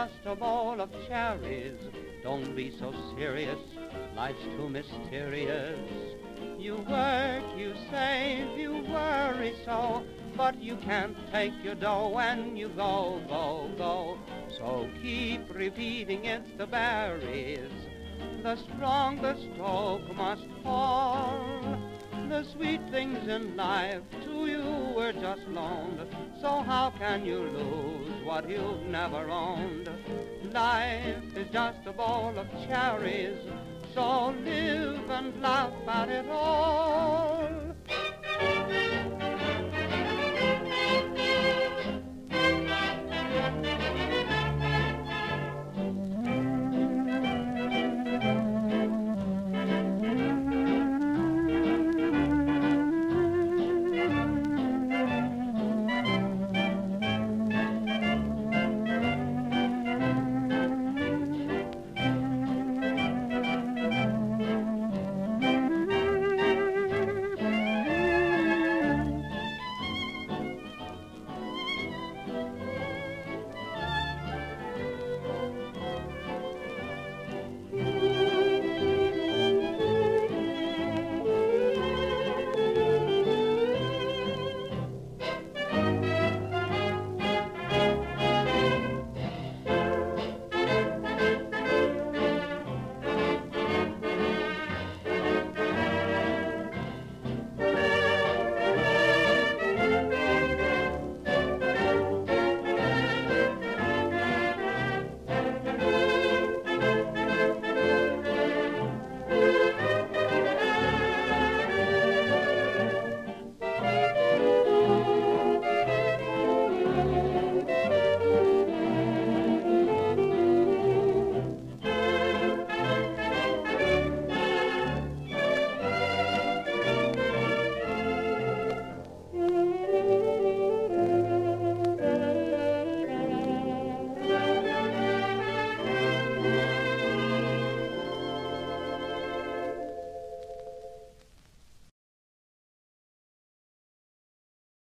just a bowl of cherries. Don't be so serious, life's too mysterious. You work, you save, you worry so, but you can't take your dough when you go, go, go. So keep repeating it's the berries. The strongest oak must fall. The sweet things in life to you were just loaned, so how can you lose what you've never owned? Life is just a bowl of cherries, so live and laugh at it all.